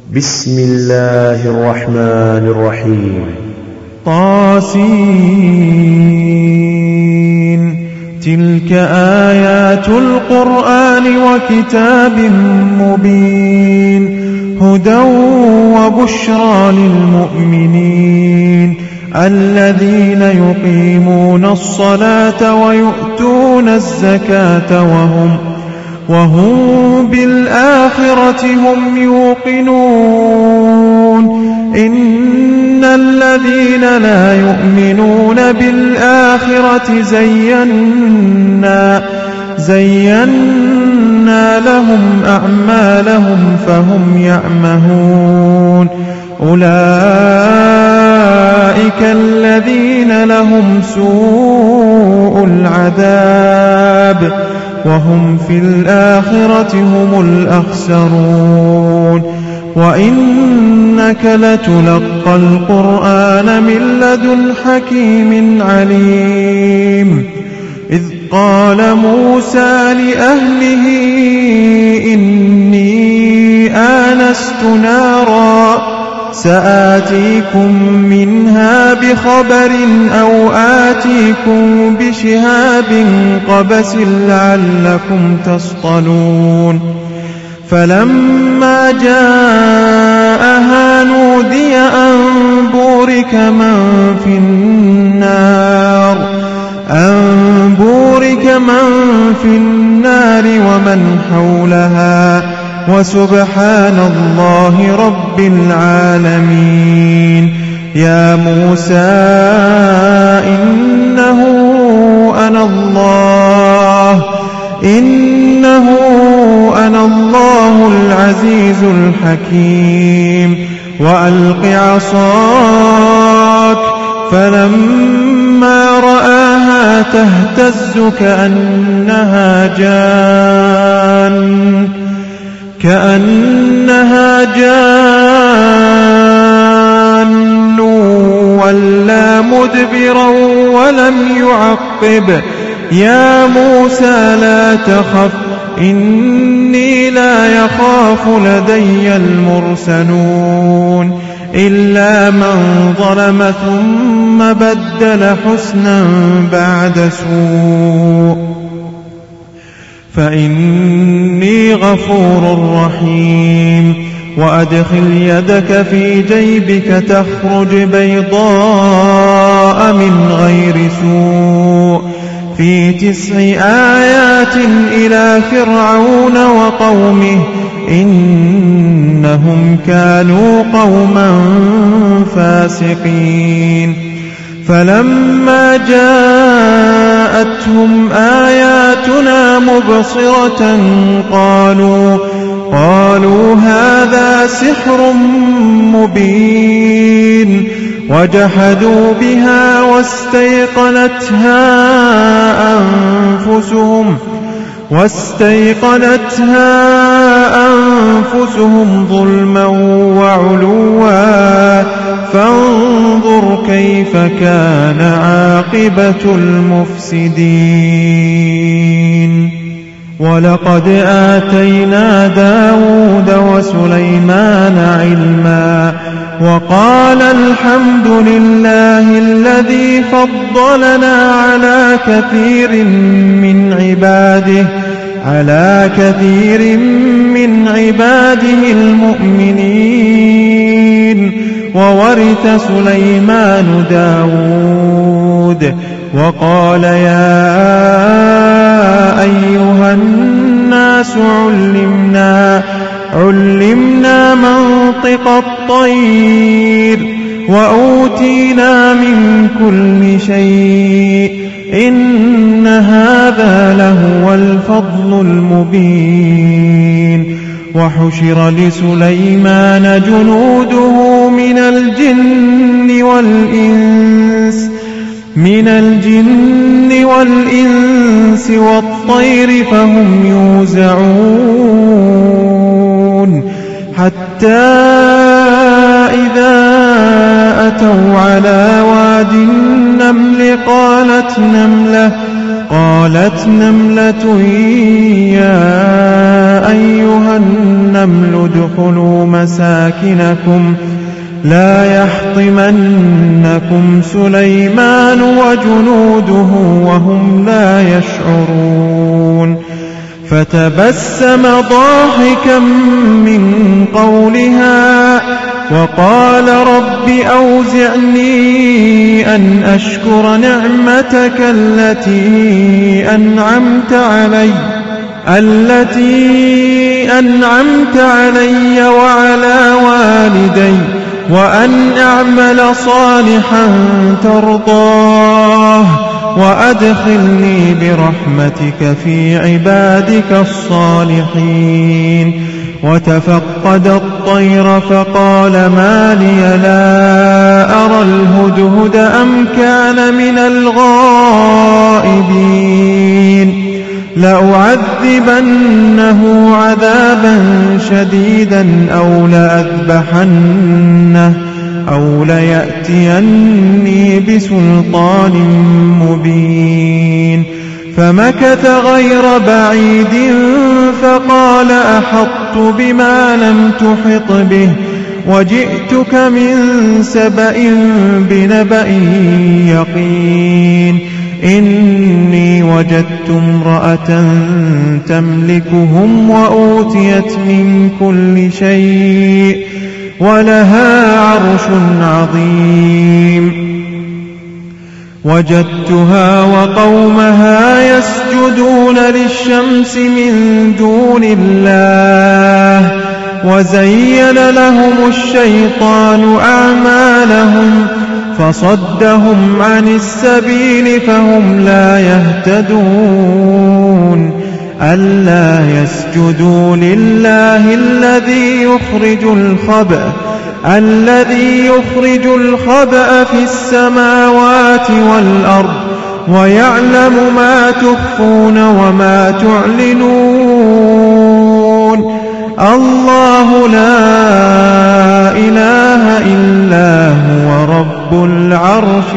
بسم الله الرحمن الرحيم. طاسين. تلك آيات القرآن وكتاب مبين هدى وبشرى للمؤمنين الذين يقيمون الصلاة ويؤتون الزكاة وهم بالآخرة هم يوقنون إن الذين لا يؤمنون بالآخرة زينا لهم أعمالهم فهم يعمهون أولئك الذين لهم سوء العذاب وهم في الآخرة هم الأخسرون وإنك لتلقى القرآن من لدن حكيم عليم إذ قال موسى لأهله إني آنست نارا سآتيكم منها بخبر أو آتيكم بشهاب قبس لعلكم تصطلون فلما جاءها نودي أن بورك من في النار ومن حولها وسبحان الله رب العالمين يا موسى إنه أنا الله العزيز الحكيم وألق عصاك فلما رآها تهتز كأنها جان ولا مدبرا ولم يعقب يا موسى لا تخف إني لا يخاف لدي المرسلون إلا من ظلم ثم بدل حسنا بعد سوء فإني غفور رحيم وأدخل يدك في جيبك تخرج بيضاء من غير سوء في 9 آيات إلى فرعون وقومه إنهم كانوا قوما فاسقين فلما جاءتهم آياتنا مبصرة قالوا هذا سحر مبين وجحدوا بها واستيقنتها أنفسهم ظلما وعلوا فانظر كيف كان عاقبة المفسدين ولقد آتينا داود وسليمان علما وقال الحمد لله الذي فضلنا على كثير من عباده المؤمنين وورث سليمان داود وقال يا أيها الناس علمنا منطق الطير وأوتينا من كل شيء إن هذا لهو الفضل المبين وحشر لسليمان جنوده من الجن والإنس والطير فهم يوزعون حتى إذا أتوا على واد النمل قالت نملة يا أيها النمل ادخلوا مساكنكم لا يحطمنكم سليمان وجنوده وهم لا يشعرون فتبسم ضاحكا من قولها وقال رب أوزعني أن أشكر نعمتك التي أنعمت علي وعلى والدي وأن أعمل صالحا ترضاه وأدخلني برحمتك في عبادك الصالحين وتفقد الطير فقال ما لي لا أرى الهدهد أم كان من الغائبين لأعذبنه عذابا شديدا أو ليأتيني بسلطان مبين فمكث غير بعيد فقال أحطت بما لم تحط به وجئتك من سبأ بنبأ يقين إني وجدت امرأة تملكهم وأوتيت من كل شيء ولها عرش عظيم وجدتها وقومها يسجدون للشمس من دون الله وزين لهم الشيطان أعمالهم فصدهم عن السبيل فهم لا يهتدون ألا يسجدوا لله الذي يخرج الخبأ في السماوات والأرض ويعلم ما تخفون وما تعلنون الله لا إله إلا هو رب العرش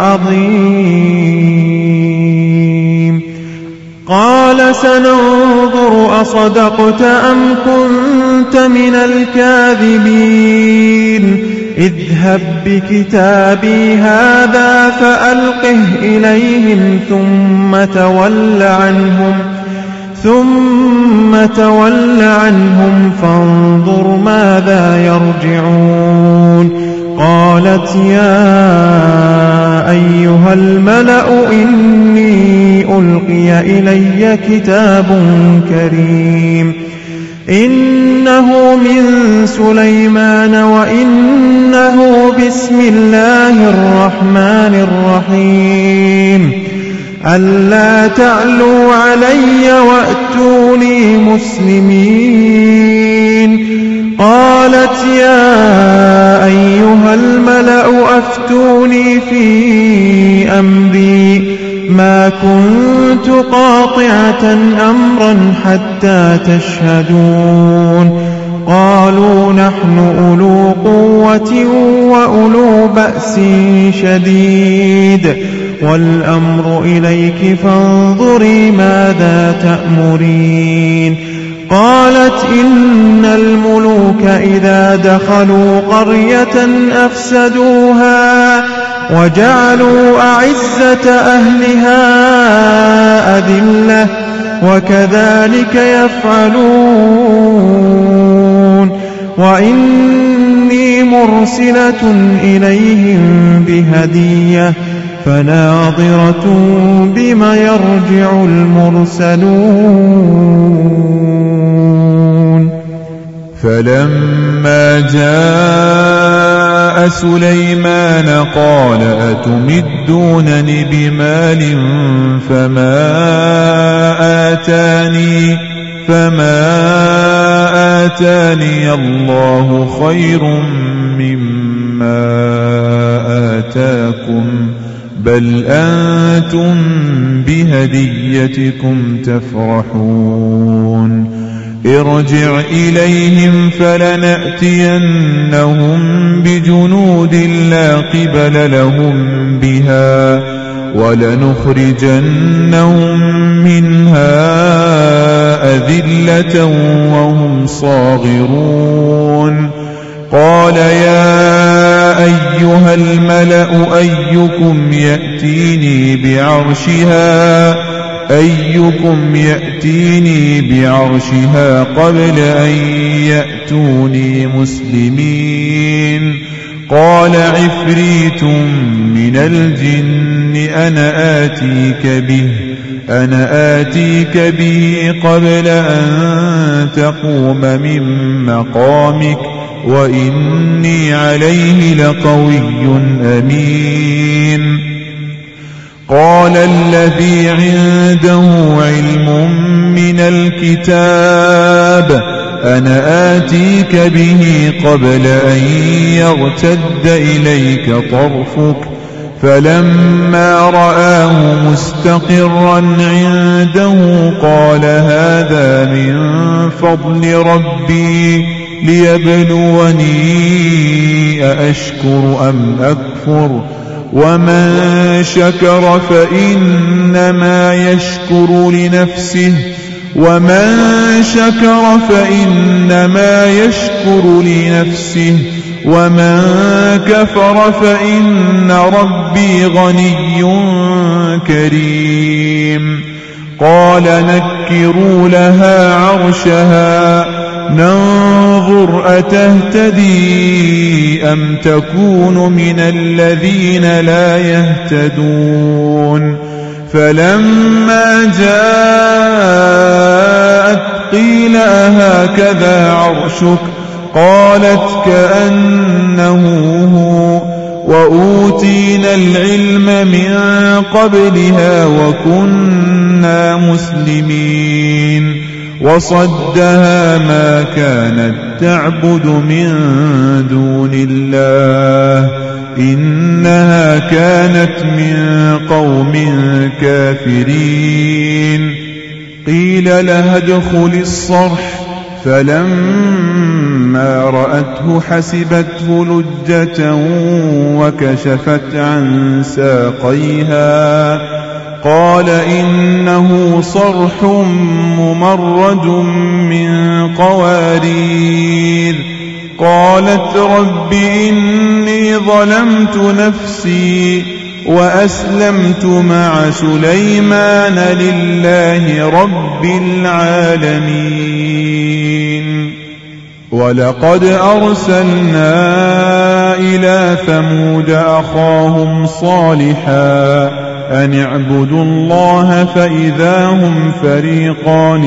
العظيم قال سننظر أصدقت أم كنت من الكاذبين اذهب بكتابي هذا فألقه إليهم ثم تول عنهم فانظر ماذا يرجعون قالت يا أيها الملأ إني ألقي إلي كتاب كريم إنه من سليمان وإنه بسم الله الرحمن الرحيم ألا تعلوا علي وأتوني مسلمين قالت يا أيها الملأ أفتوني في أمري ما كنت قاطعة أمرا حتى تشهدون قالوا نحن أولو قوة وأولو بأس شديد والأمر إليك فانظري ماذا تأمرين قالت إن الملوك إذا دخلوا قرية أفسدوها وجعلوا أعزة أهلها أذلة وكذلك يفعلون وإني مرسلة إليهم بهدية فناظرة بما يرجع المرسلون فلما جاء سليمان قال أتمدونني بمال فما آتاني الله خير مما آتاكم بل أنتم بهديتكم تفرحون ارجع إليهم فلنأتينهم بجنود لا قبل لهم بها ولنخرجنهم منها أذلة وهم صاغرون. قال يا أيها الملأ أيكم يأتيني بعرشها قبل أن يأتوني مسلمين. قال عفريت من الجن أنا آتيك به قبل أن تقوم من مقامك وإني عليه لقوي أمين. قال الذي عنده علم من الكتاب أنا آتيك به قبل أن يرتد إليك طرفك فلما رآه مستقرا عنده قال هذا من فضل ربي ليبلوني أأشكر أم أكفر ومن شكر فإنما يشكر لنفسه ومن كفر فإن ربي غني كريم. قال نكروا لها عرشها ننظر أتهتدي أم تكون من الذين لا يهتدون. فلما جاءت قيل أهكذا عرشك قالت كأنه هو وأوتينا العلم من قبلها وكنا مسلمين. وصدها ما كانت تعبد من دون الله إنها كانت من قوم كافرين. قيل لها ادخل الصرح فلما رأته حسبته لجة وكشفت عن ساقيها قال إنه صرح ممرد من قوارير. قالت رب إني ظلمت نفسي وأسلمت مع سليمان لله رب العالمين. ولقد أرسلنا إلى ثمود أخاهم صالحا أن اعبدوا الله فإذا هم فريقان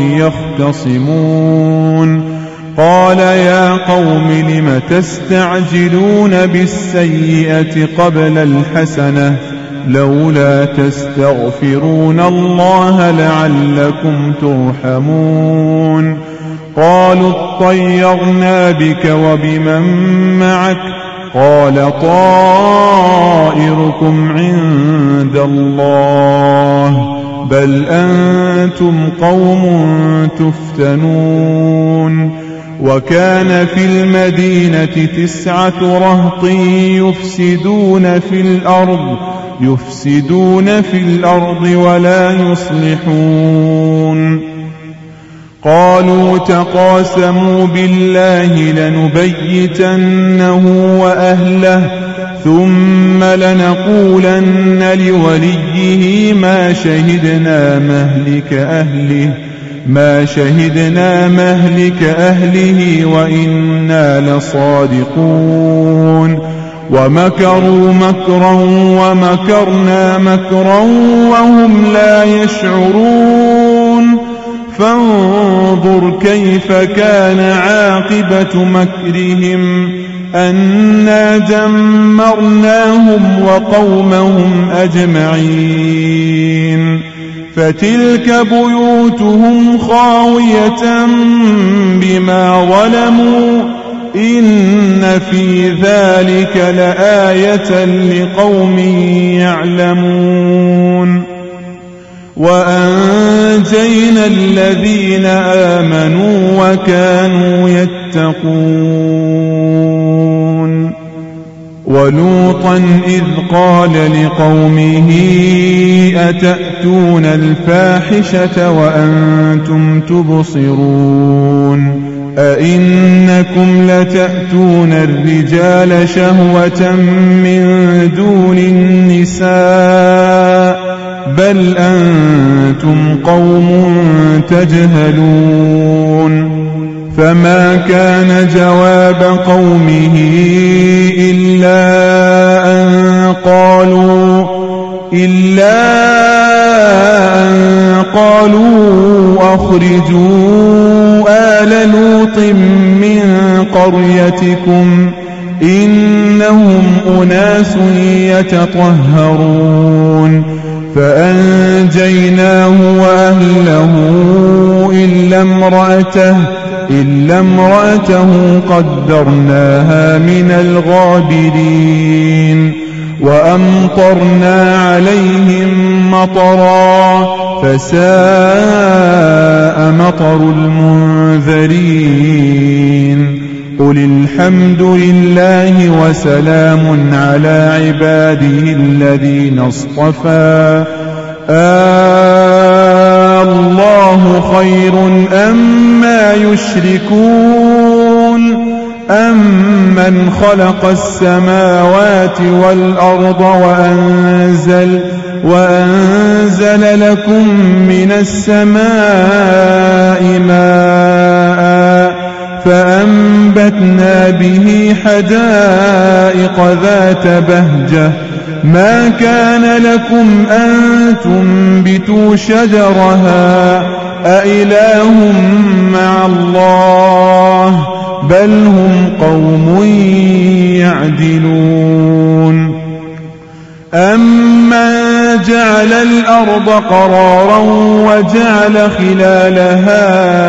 يختصمون. قال يا قوم لم تستعجلون بالسيئة قبل الحسنة لولا تستغفرون الله لعلكم ترحمون. قالوا اطيرنا بك وبمن معك قال طائركم عند الله بل أنتم قوم تفتنون. وكان في المدينة 9 رهط يفسدون في الأرض ولا يصلحون. قالوا تقاسموا بالله لنبيتنه وأهله ثم لنقولن لوليه ما شهدنا مهلك أهله وإنا لصادقون. ومكروا مكرا ومكرنا مكرا وهم لا يشعرون. فانظر كيف كان عاقبة مكرهم أنا دمرناهم وقومهم أجمعين. فتلك بيوتهم خاوية بما ظلموا إن في ذلك لآية لقوم يعلمون. وأنجينا الذين آمنوا وكانوا يتقون. ولوطا إذ قال لقومه أتأتون الفاحشة وأنتم تبصرون أئنكم لتأتون الرجال شهوة من دون النساء بل أنتم قوم تجهلون فما كان جواب قومه إلا أن قالوا أخرجوا آل لوط من قريتكم إنهم أناس يتطهرون فأنجيناه وأهله إلا امرأته قدرناها من الغابرين وأمطرنا عليهم مطرا فساء مطر المنذرين قل الحمد لله وسلام على عباده الذين اصطفى الله خير أما يشركون أمن خلق السماوات والأرض وأنزل لكم من السماء ماء فأنبتنا به حدائق ذات بهجة ما كان لكم أن تنبتوا شجرها أإله مع الله بل هم قوم يعدلون أمن جعل الأرض قرارا وجعل خلالها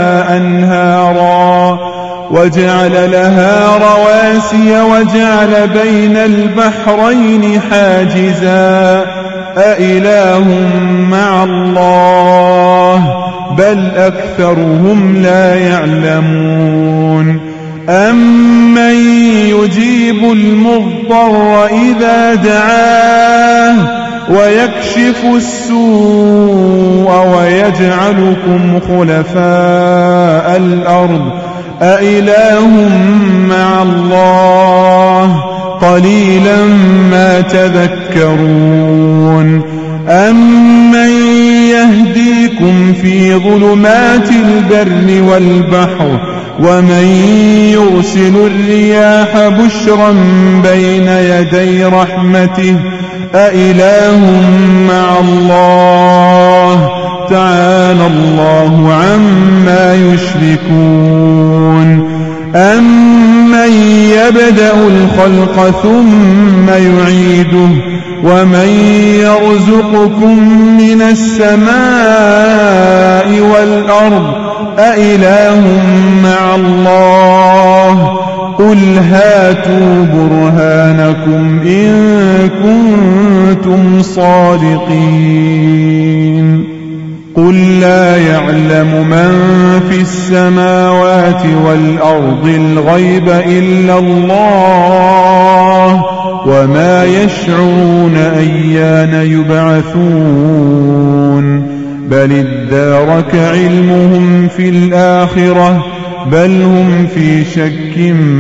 أنهارا وجعل لها رواسي وجعل بين البحرين حاجزا أإله مع الله بل أكثرهم لا يعلمون أمن يجيب المضطر إذا دعاه ويكشف السوء ويجعلكم خلفاء الأرض أإله مع الله قليلا ما تذكرون أمن يهديكم في ظلمات البر والبحر ومن يرسل الرياح بشرا بين يدي رحمته أإله مع الله تعالى الله عما يشركون أمن يبدأ الخلق ثم يعيده ومن يرزقكم من السماء والأرض أإله مع الله قل هاتوا برهانكم إن كنتم صادقين قل لا يعلم من في السماوات والأرض الغيب إلا الله وما يشعرون أيان يبعثون بل ادارك علمهم في الآخرة بل هم في شك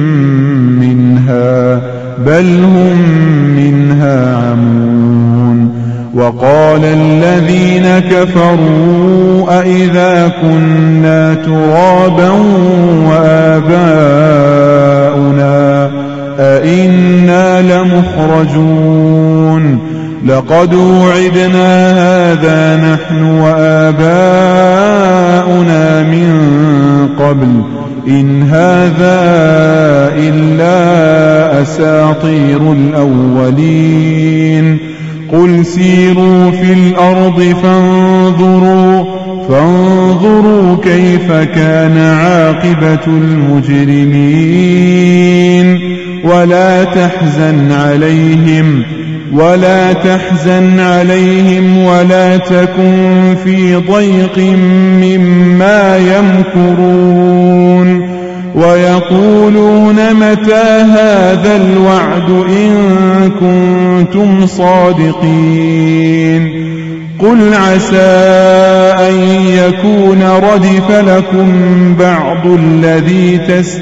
منها بل هم منها عمون وقال الذين كفروا أئذا كنا ترابا وآباؤنا أئنا لمخرجون لقد وعدنا هذا نحن وآباؤنا من قبل إن هذا إلا أساطير الأولين قل سيروا في الأرض فانظروا كيف كان عاقبة المجرمين ولا تحزن عليهم ولا تكن في ضيق مما يمكرون ويقولون متى هذا الوعد إن كنتم صادقين قل عسى أن يكون ردف لكم بعض الذي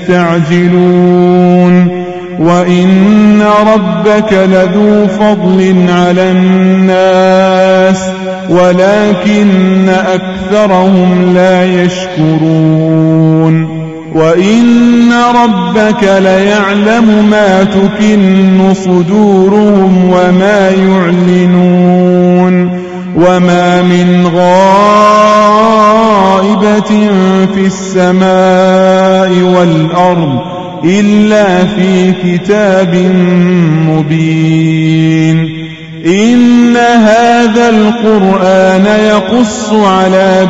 تستعجلون وإن ربك لذو فضل على الناس ولكن أكثرهم لا يشكرون وإن ربك ليعلم ما تكن صدورهم وما يعلنون وما من غائبة في السماء والأرض إلا في كتاب مبين إن هذا القرآن يقص على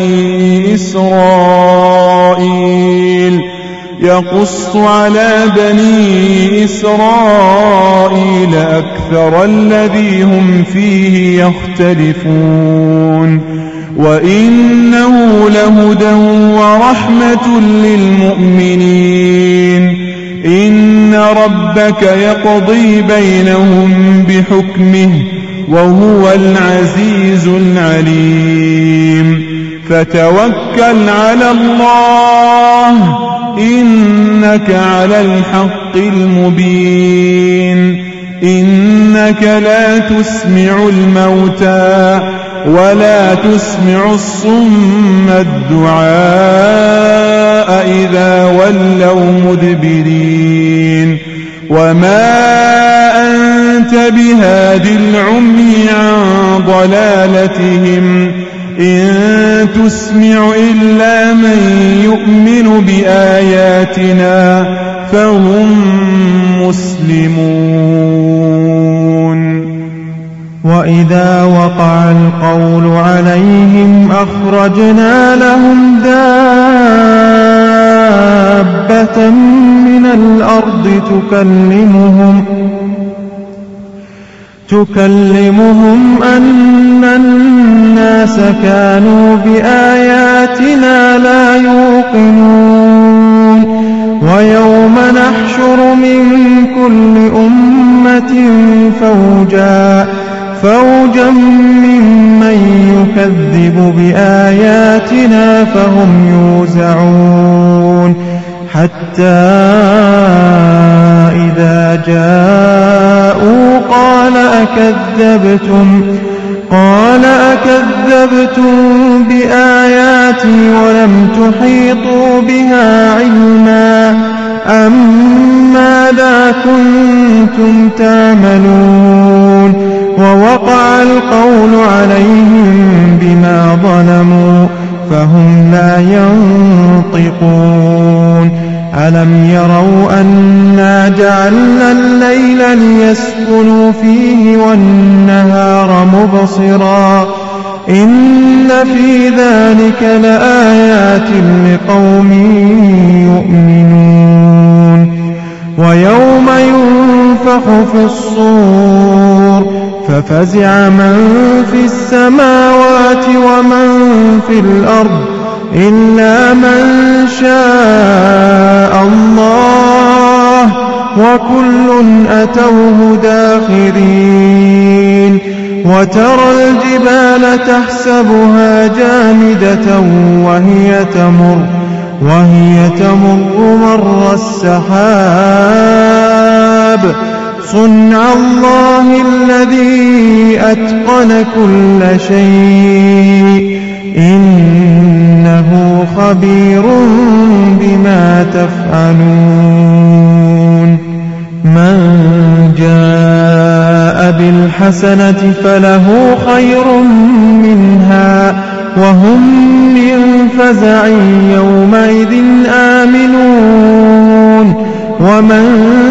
بني إسرائيل أكثر الذي هم فيه يختلفون وإنه لهدى ورحمة للمؤمنين إن ربك يقضي بينهم بحكمه وهو العزيز العليم فتوكل على الله إنك على الحق المبين إنك لا تسمع الموتى ولا تسمع الصم الدعاء إذا ولوا مدبرين وما أنت بهاد العمي عن ضلالتهم إن تسمع إلا من يؤمن بآياتنا فهم مسلمون وإذا وقع القول عليهم أخرجنا لهم دابة من الأرض تكلمهم أن الناس كانوا بآياتنا لا يوقنون ويوم نحشر من كل أمة فوجا ممن يكذب بآياتنا فهم يوزعون حتى إذا جاءوا قال أكذبتم بآياتي ولم تحيطوا بها علما أم ماذا كنتم تعملون ووقع القول عليهم بما ظلموا فهم لا ينطقون ألم يروا أنا جعلنا الليل ليسكنوا فيه والنهار مبصرا إن في ذلك لآيات لقوم يؤمنون ويوم ينفخ في الصور ففزع من في السماوات ومن في الأرض إلا من شاء الله وكل أتوه داخرين وترى الجبال تحسبها جامدة وهي تمر مر السحاب صنع الله الذي أتقن كل شيء إنه خبير بما تفعلون من جاء بالحسنة فله خير منها وهم من فزع يومئذ آمنون ومن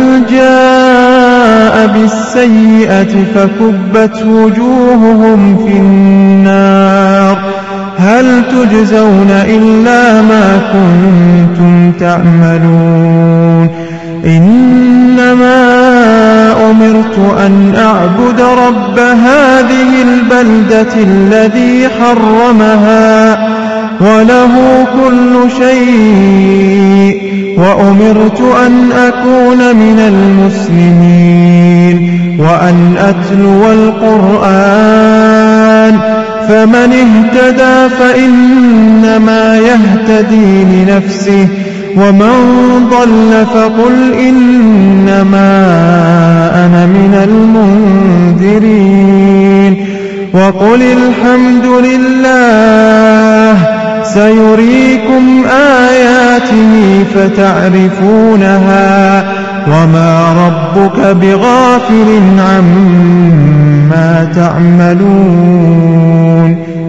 جاء بالسيئة فكبت وجوههم في النار هل تجزون إلا ما كنتم تعملون إنما أمرت أن أعبد رب هذه البلدة الذي حرمها وله كل شيء وأمرت أن أكون من المسلمين وأن أتلو القرآن فمن اهتدى فإنما يهتدي لنفسه ومن ضل فقل إنما أنا من المنذرين وقل الحمد لله سيريكم آياته فتعرفونها وما ربك بغافل عما تعملون